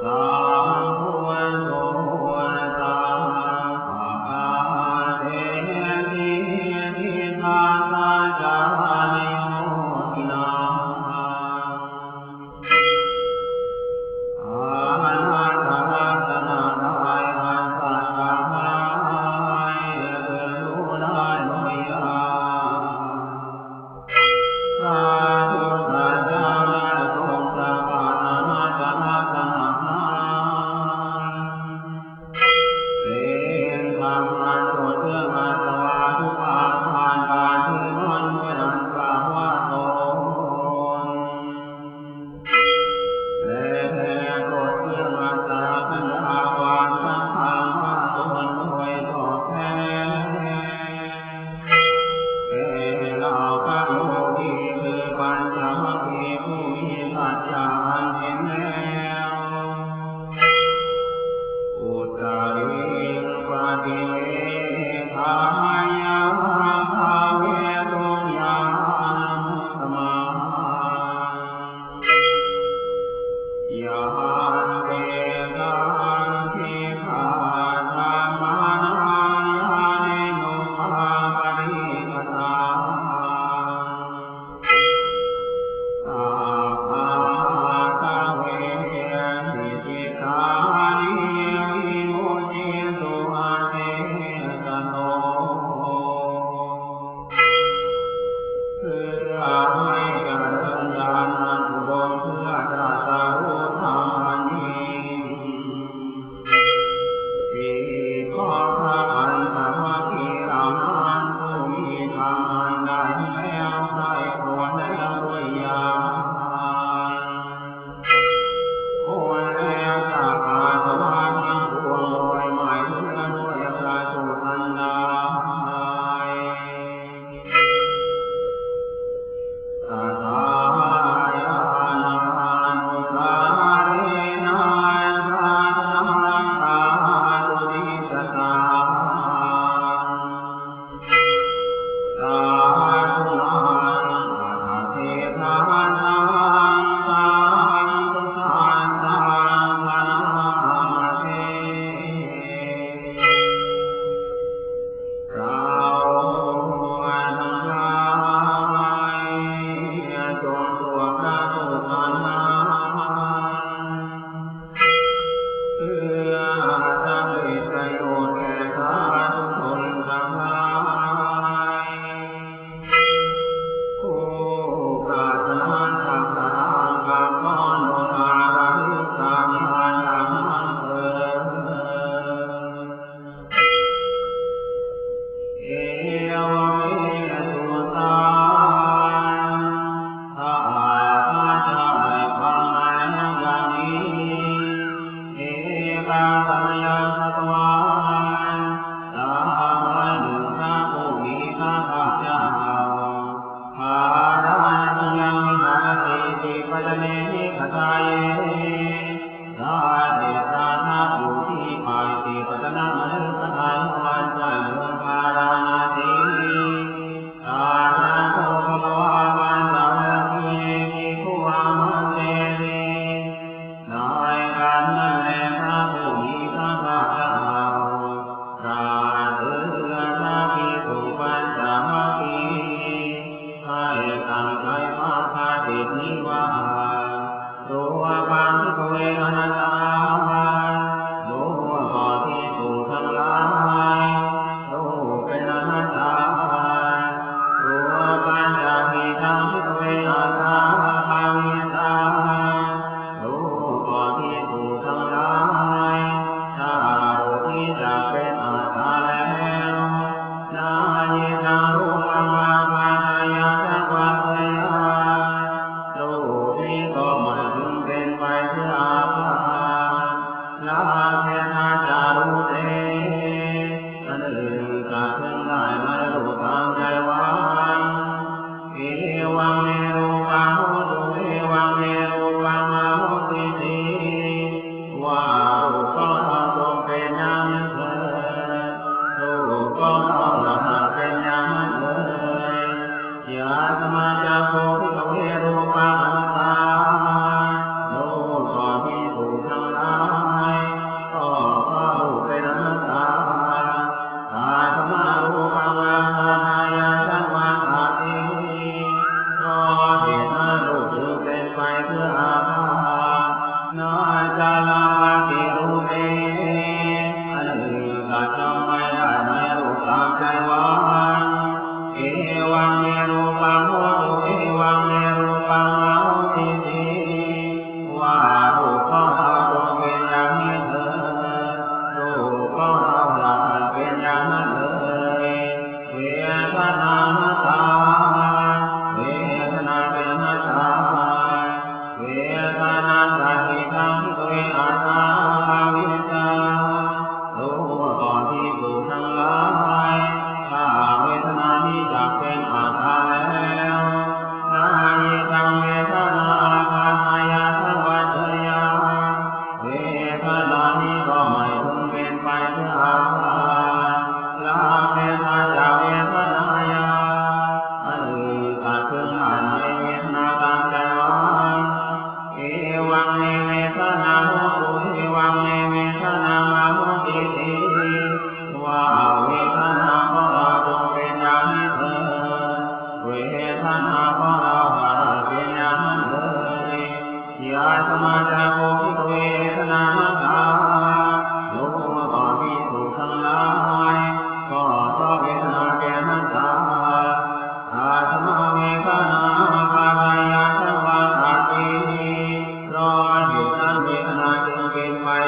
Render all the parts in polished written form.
นายการนั่นแหละพระผู้มีพระภาค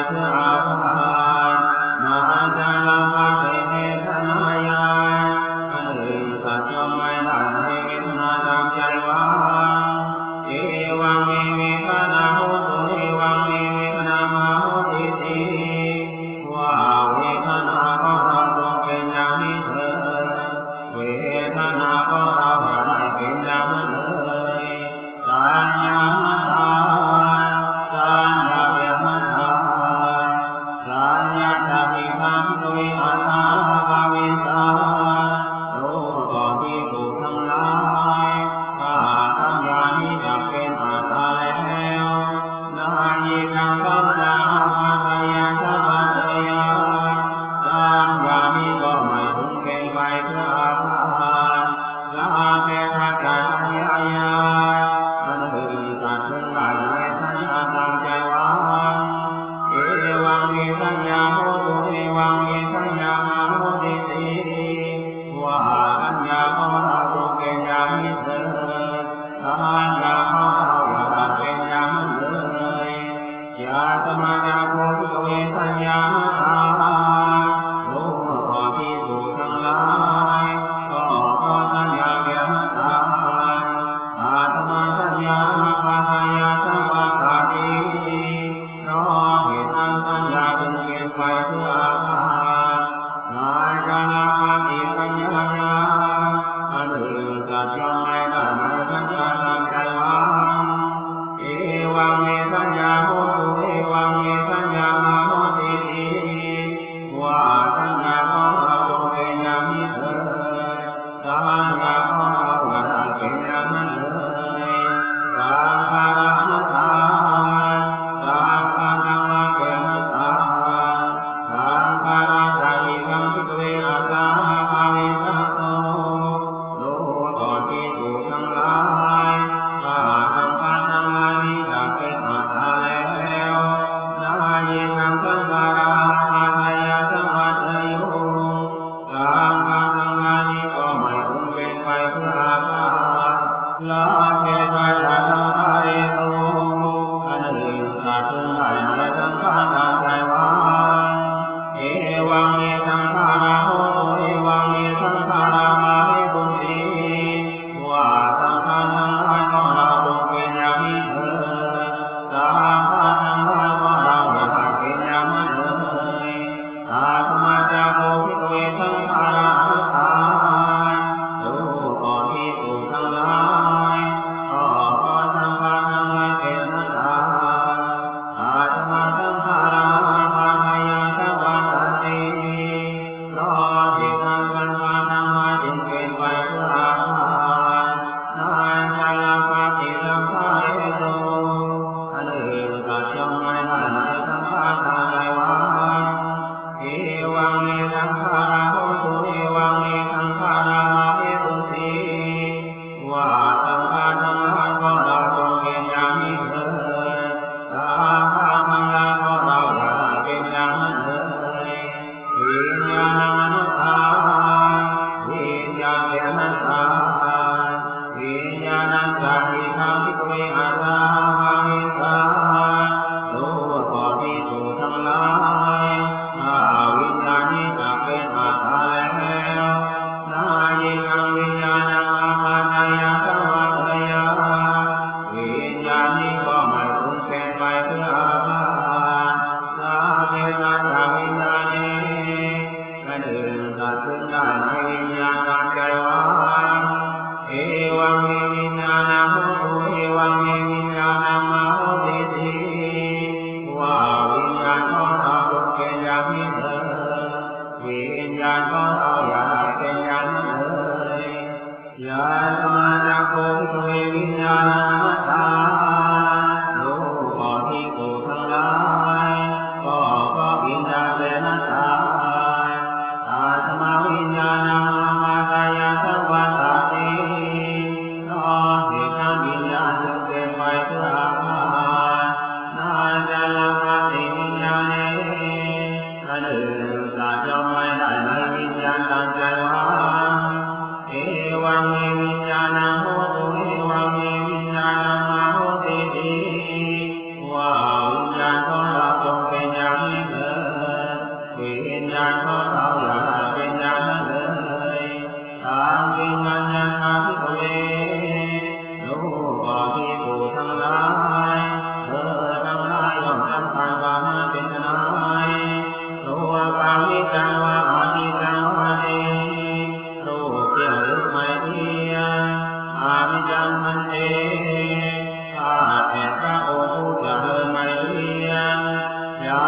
เพื่ออาภามหาจาราภาเวทนายาอันอื่นสัตว์ย่อมไม่ได้ให้เวทนาตามใจหวังเอวังเมเวทนาโหตุเอวังเมเวทนามาโหติติว่าเวทนาของเราจงเป็นอย่างนี้เถิดเวทนาของเราอย่าได้เป็นอย่างนั้นเลยสัญญาทานสัญญาเบียดทานสัญญาจะมีคำด้วยอัตตาภาวิสารู้ก่อนที่ถูกทั้งหลายถ้าสัญญานี้จะเป็นอัตตาแล้วนายิกังกัมนาภาคายาสัพพะยาสัญญานี้ก็ไม่พึงเป็นไปเพื่ออาภาลาเกทัจจายายาอันอื่นสัตว์ทั้งหลายในสัญญาตามใจหวังเอวังมีสัญญาโหตุเอวังมีสัญญามาโหติติว่าสัญญาของเราจงเป็นอย่างนี้เถิดสัญญาของเราอย่าได้เป็นอย่างนั้นเลยยาสมานาโภวิเวสัญญารู้ก่อนที่ถูกทั้งหลายก็ขอสัญญาเบียดตาอาตมาสัญญาภาคายาสัพพะติเพราะเหตุนั้นสัญญาจึงเปลี่ยนไปเพื่ออาภาลาจานาภาติปัญญายาอันอื่นสัตว์ย่อมไม่ได้ในสัญญาตามใจหวังเอวังเมสัญญาโหตุเอวังเมสัญญามาโหติติว่าสัญญาของเราจงเป็นอย่างนี้เถิดสัญญาของเราอย่าได้เป็นอย่างนั้นเลยสังขารนัตตาสังขารวะเกนัตตาสังข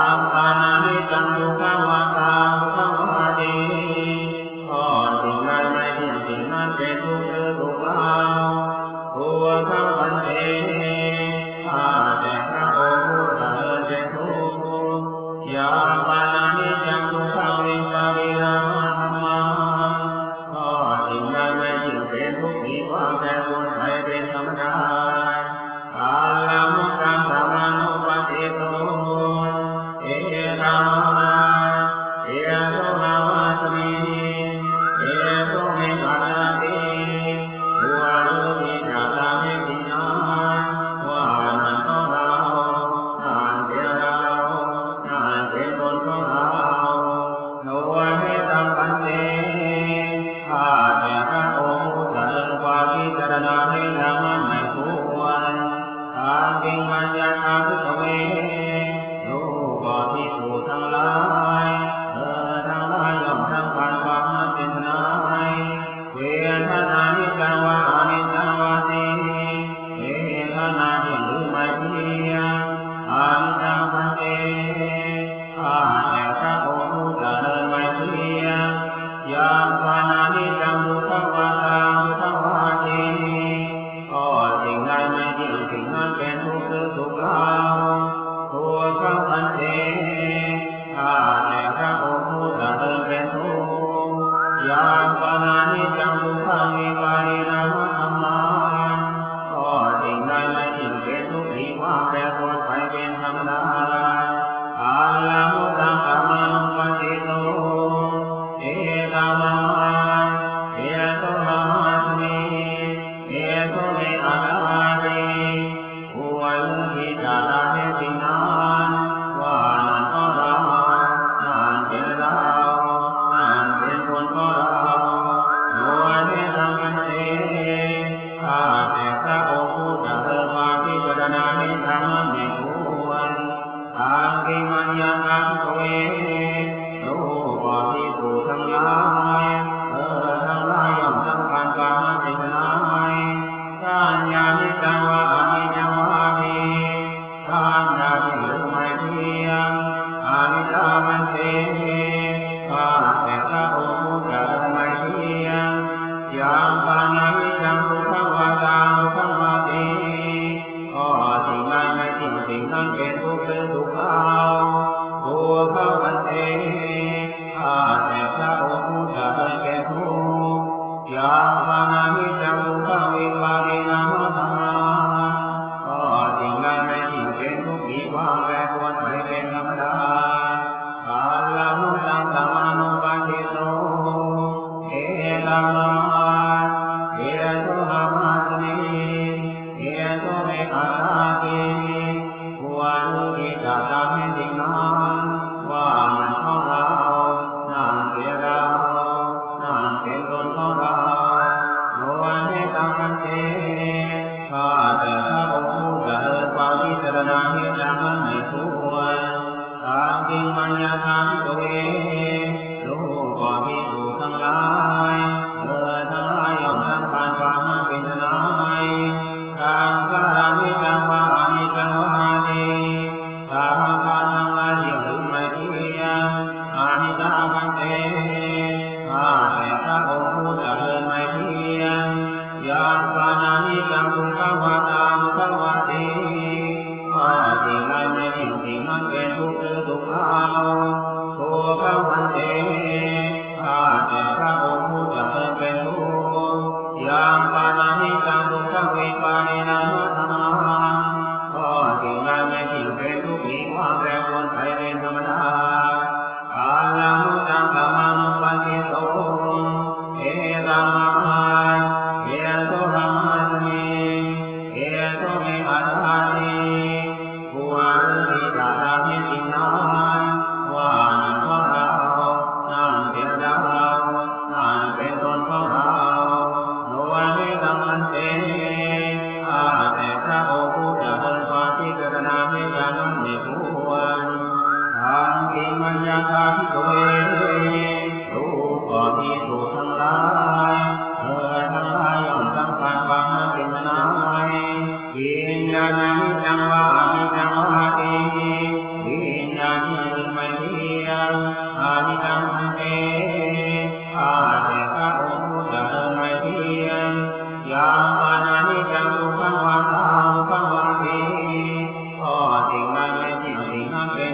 ามปานานิจังทุกขวาตาทุกขวาดีก็สิ่งใดไม่เที่ยงสิ่งนั้นเป็นทุกข์หรือทุกข์เล่าตัวเข้าพันเตข้าแต่พระองค์ผู้เจริญเป็นทุกข์ยาปานานิจังทุกขวิปาริณามธรรมาก็สิ่งใดไม่เที่ยงเป็นทุกข์มีความแปรปรวนไปเป็นธรรมดากาลมุตตังธรรมานุปัสสิโตเอตัมมาเอโสนาวาสมิเอโสเมฆานาติวารุมิจาตาเมตินาวานันโตเรานานเป็นเรานานเป็นตนของเราโนวันเมตังปันเตข้าแต่พระองค์ผู้เจริญความพิจารณาในธรรมะไม่ควรทางจริงมันยาทางทุกเวรู้บ่ที่ผู้ทั้งหลายทั้งหลายย่อมทำการความนั้นเป็นนายเวทนานิจังวาอนิจจังวาสีเวทนาเที่ยงหรือไม่เที่ยงอนิจจังปันเตข้าแต่พระองค์ผู้เจริญไม่เที่ยงยามปานานิจังทุกขวาตาทุกขวาทีก็สิ่งใดไม่เที่ยงสิ่งนั้นเป็นทุกข์หรือทุกข์เล่าตัวเข้าพันเตข้าแต่พระองค์ผู้เจริญเป็นทุกข์ยามปานานิจังทุกขังวิปาริณามธรรมาก็สิ่งใดไม่เที่ยงเป็นทุกข์มีความแปรปรวนไปเป็นธรรมดากาลมุตตังธรรมานุปัสสิโตเอตัมมาเอโสนาวาสมิเอโสเมฆานาติวารุมิจาตาเมตินาวานันโตเรานานเป็นเรานานเป็นคนของเราโนเมตังกันเตข้าแต่พระองค์ผู้เจริญความพิจารณาในธรรมะไม่ควรทางกิมัญญังอังเวรู้บ่ที่ผู้ทั้งหลายทั้งหลายย่อมทำการความนั้นเป็นนายการญาณิจังวาอนิจจังวาทีการญาณิหรือไม่เที่ยงอนิจจามันเตข้าแต่พระองค์ผู้เจริญไม่เที่ยงยามปานานิจังทุกขวาตาทุกขวาทีก็สิ่งใดไม่เที่ยงสิ่งนั้นเป็นทุกข์หรือทุกข์เล่าตัวเข้าพันเตข้าแต่พระองค์ผู้เจริญเป็นทุกข์ยามปานานิจังทุกขวิปาริณามธรรมาก็สิ่งใดไม่เที่ยงเป็นทุกข์มีความแปรปรวนไปเป็นธรรมดากาลมุตตังธรรมานุปัสสิโตเอตัมมาเอโสนาวาสมิเอโสเมฆานาติวารุมิจาตาเมตินาวานันโตเรานานเป็นเรานานเป็นตนของเราโนเมตังกันเตข้าแต่พระองค์ผู้เจริญความพิจารณาในธรรมะไม่ควรทางจริงมัญญาทางตัวเองรู้บ่มีผู้ทั้งหลายทั้งหลายย่อมทำการความนั้นเป็นนายการกาลมิจังวาอนิจจังวาทีการทั้งหลายย่อมหรือไม่เที่ยงอนิจจามันเตข้าแต่พระองค์ผู้เจริญไม่เที่ยงยามปานานิจังทุกขวาตาทุกขวาทีก็สิ่งใดไม่เที่ยงสิ่งนั้นเป็นทุกข์หรือทุกข์เล่าตัวเข้าพันเตข้าแต่พระองค์ผู้เจริญเป็นทุกข์ยามปานานิจังทุกขวิปาริณามธรรมาก็สิ่งใดไม่เที่ยงเป็นทุกข์มีความแปรปรวนไปเป็นธรรมดากาลมุตตังธรรมานุปัสสิโตเอตัมมาเอโสนาวาสมิเอโสเมฆานาติวารุมิจาตาเมตินาวานันโตเรานานเป็นเรานานเป็นตนของเราโนเมตังมันเตข้าแต่พระองค์ผู้เจริญความพิจารณาในธรรมะไม่ควรทาง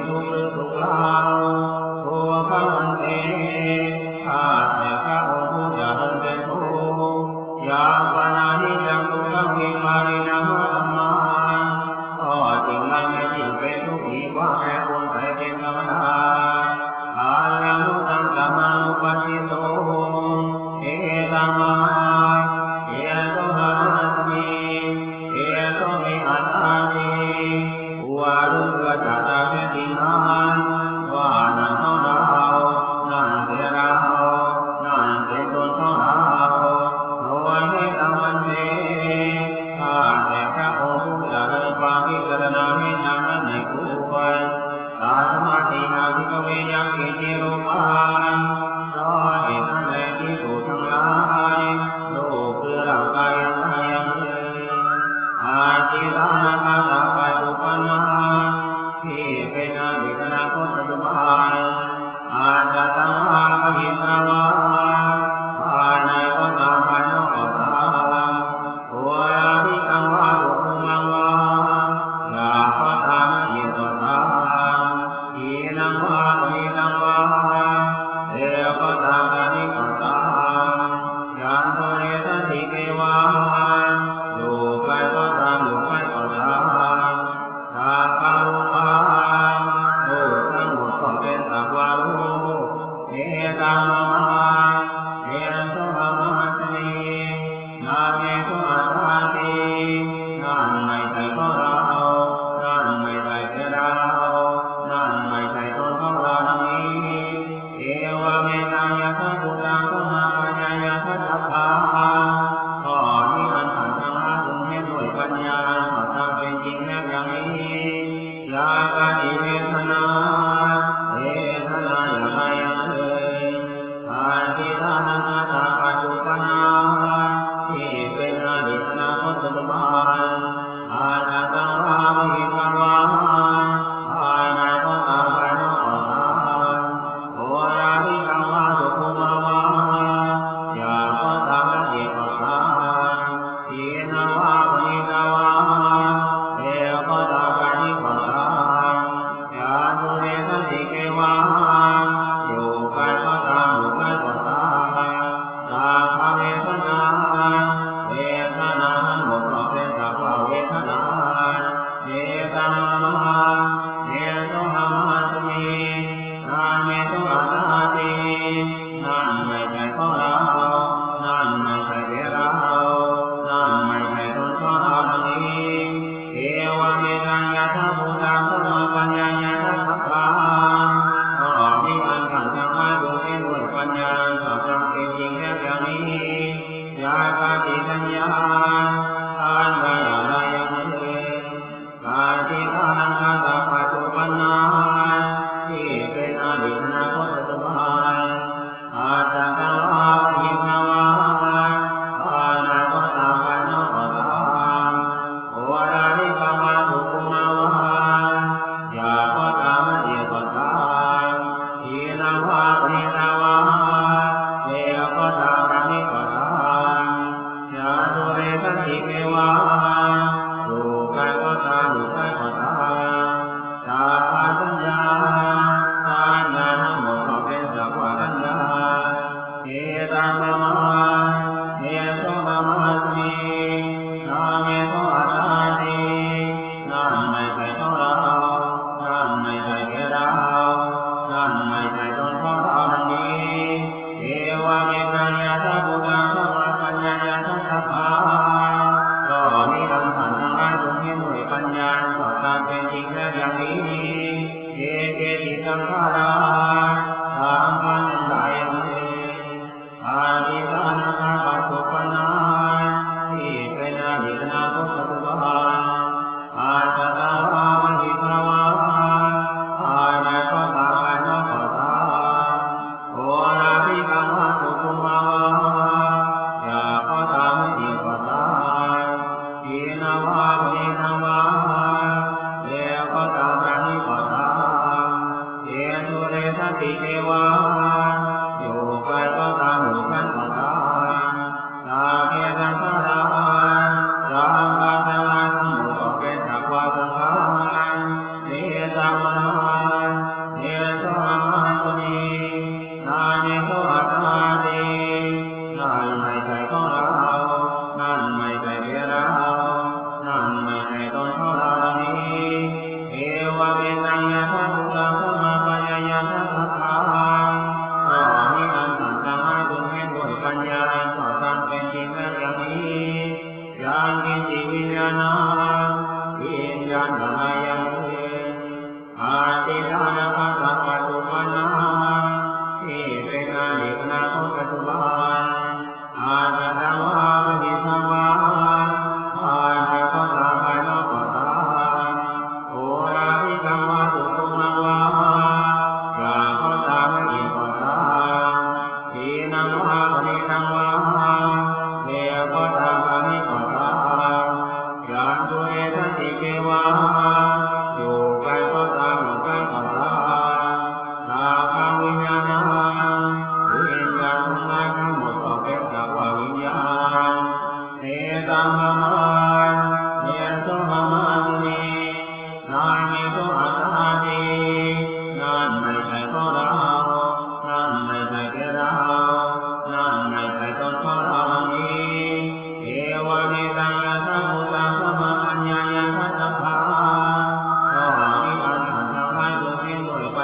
ทุกข์หรือทุกข์เล่าตัวข้ามันเองข้าแต่พระองค์ผู้เจริญเป็นผู้ยาปนานิจังทุกขังวิมารินามาธรรมาก็จริงแล้วไม่จริงเป็นทุกข์มีความแปรปรวนไปเป็นธรรมดาอาลังตังสัมมาอุปัชฌิโตเอตัมมาเอโตหะมิเอโตมิอัตตานิวารุกะจัตตาเวทินังวานันของเรานั่นเป็นเรานั่นเป็นตนของเราโดยให้ตามมันเองข้าแต่พระองค์ผู้เจริญความพิจารณาให้นำนั้นในคู่วันตาสมาธินาทิกเวยังกิจิโรมาเพราะเหตุนั้นแหละที่สุดทั้งหลายโลกคือร่างกายยังไม่ยังอาจิตานาคาตาปัจจุบันนาที่เป็นอดีตอนาคตปัจจุบันอาจจะตั้งมาอภิสาวาภายในก็ตามภายนอกก็ตามตัวอภิสังวารุภูมังวาลาภตานะเยตตาอีนังวาอีนังวาเอก็ตามกันนี้ก็ตามยันโตเรตันติเกวาอยู่ใกล้ก็ตามอยู่ใกล้ก็ตามตาปารุปาโลกทั้งหมดก็เป็นสักวารุเอตัมมาเอโตหะมัสมินาเมตุอัตตาตินั่นไม่ใช่ของเรานั่นไม่ใช่เป็นเรานั่นไม่ใช่ตนของเราดังนี้เอวะเมตังยะถะพุทธังธัมมังปัญญายะทัสสะข้อนี้อันท่านทั้งหลายพึงเห็นด้วยปัญญาก็ตามเป็นจริงแล้วอย่างนี้ยากานิเวทนาเวทนาอย่างไรอย่างเอ่ยอาทิตานังอาตาปัจจุบันนาที่เป็นอดีตอนาคตปัจจุบันอาจจะตั้งวาวิปังวาภายในก็ตามภายนอกก็ตามโอราภิสังวาสุภูมาวาอยาก็ตามละเอียดก็ตามทีนาวาปณิตาวาเอก็ตามกันนี้ก็ตามยาตุเรตันติเกวาอยู่ใกล้ก็ตามอยู่ใกล้ก็ตามตาภเวทนาเวทนาทั้งหมดก็เป็นสักว่าเวทนาเอตัมมาเอโตหะมัสมินาเมตุอัตตาตินั่นไม่ใช่ของเรานั่นไม่ใช่เป็นเรานั่นไม่ใช่ตนของเราดังนี้เอวะเมตังยะถะพุทธังธัมมังปัญญายะทัสสะข้อนี้อันท่านทั้งหลายพึงเห็นด้วยปัญญาก็ตามเป็นจริงแล้วอย่างนี้ยากาติสัญญาอันใดอย่างไรอย่างนั้นเองกาจิตานังอาตาปัจจุบันนาที่เป็นอดีตอนาคตปัจจุบันอาจจะตั้งวาหินาวาภายในก็ตามภายนอกก็ตามโอราลิกาวาสุภูมาวาอยาก็ตามละเอียดก็ตามทีนาวาปณิตาวาเอก็ตามกันนี้ก็ตามยาตุเรตันติเกวาอยู่ใกล้ก็ตามอยู่ใกล้ก็ตามตาสัญญาสัญญาทั้งหมดก็เป็นสักว่าสัญญาเอตัมมาเอโตหะมัสมินาเมตุอัตตาตินั่นไม่ใช่ของเรานั่นไม่ใช่เป็นเรานั่นไม่ใช่ตนของเราดังนี้เอวะเมตังยะถะพุทธังธัมมังปัญญายะทัสสะก็นี้อันท่านทั้งหลายพึงเห็นด้วยปัญญาก็ตามเป็นจริงแล้วอย่างนี้เอเกติสังขาราตามกันหลายอย่างเองอาทิตานังอาปัจจุบันนาที่เป็นอดีตอนาคตปัจจุบันอาจจะตั้งวาวิภาวาภายในก็ตามภายนอกก็ตามโอราภิสังวาสุภูมาวาอยาก็ตามละเอียดก็ตามทีนาวาปณิตาวาเอก็ตามกันนี้ก็ตามเอตุเรตันติเกวาอยู่ใกล้ก็ตามอยู่ใกล้ก็ตามตาเกตังคาราร่างกายทั้งหลายทั้งหมดก็เป็นสักว่าสังขารเอตัมมา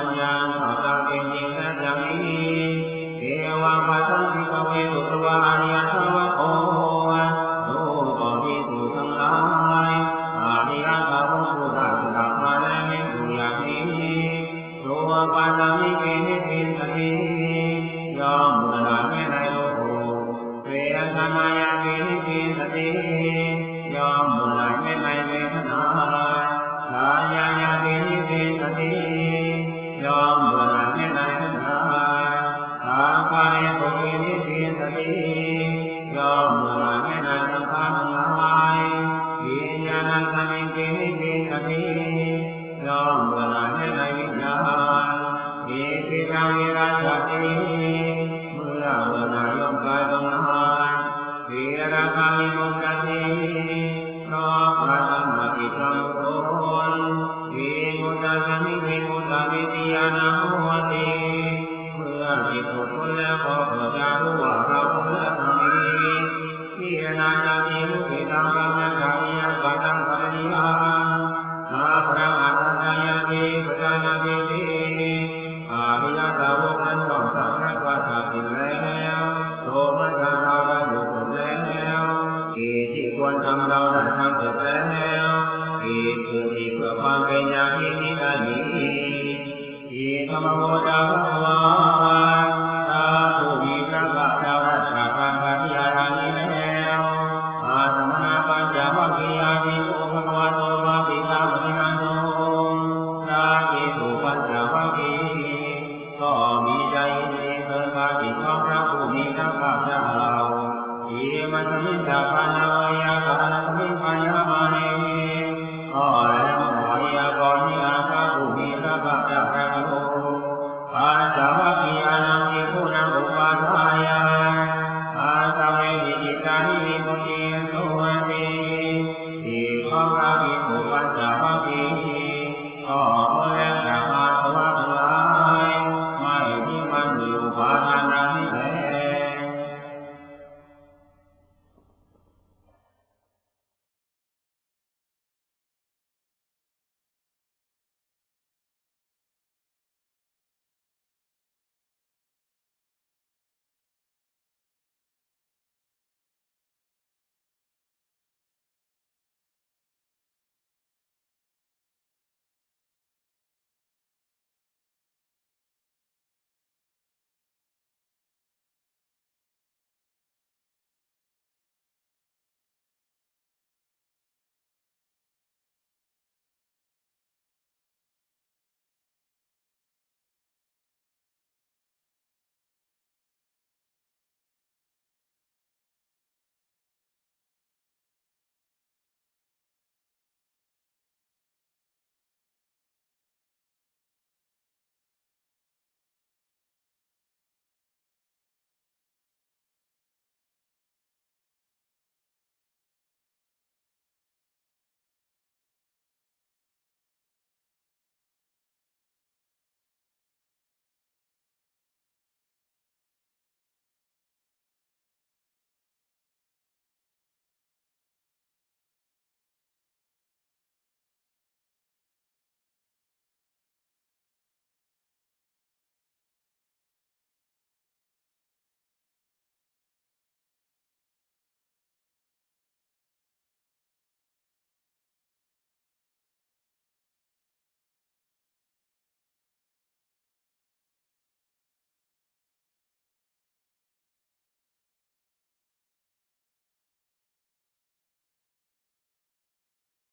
ญญาต่อตามเป็นจริงและอย่างนี้เอวังปัสสังภิกขเวสุตวะอริยสาวกโอดูก่อนภิกษุทั้งหลายอริยสาวกผู้ได้สดับมาแล้วไม่ถูกอย่างนี้ตัวปัสสังภิกขเวเป็นสติยอมบูรณะไม่ในโลกเวทนายาเป็นสติยอมบูรณะไม่ในเวทนากายายาเป็นสติยอมบูรณะไม่ในขันธ์อาการยตุเป็นสติยอมบูรณะไม่ในสังขารทั้งหลายวิญญาณสัมมิเป็นสติยอมบูรณะไม่ในวิญญาณอิติปังวิรัชติเมื่อบูรณะยอมกายตรงนั้นวิราคะวิมุตติเพราะพระธรรมกิจจำโคนวิมุตตะสัมมิวิมุตตะวิทยานาโหติเมื่อจิตพ้นแล้วก็เกิดจะรู้ว่าเราพ้นแล้วนี้พิจารณาจากที่รู้ที่ตามกรรมจากนิยามปัจจัยปัจจัยนาพระอัตถยาติปัจจานาติอริยสาวกนั้นต้องสัมผัสว่าสัตว์สิ้นแล้วโลมาจาเราได้หลุดพ้นแล้วกิจที่ควรทำเราได้ทำเสร็จแล้วกิจคือที่เพื่อความเป็นอย่างนี้ได้นี้อิธรรมโมจาภวา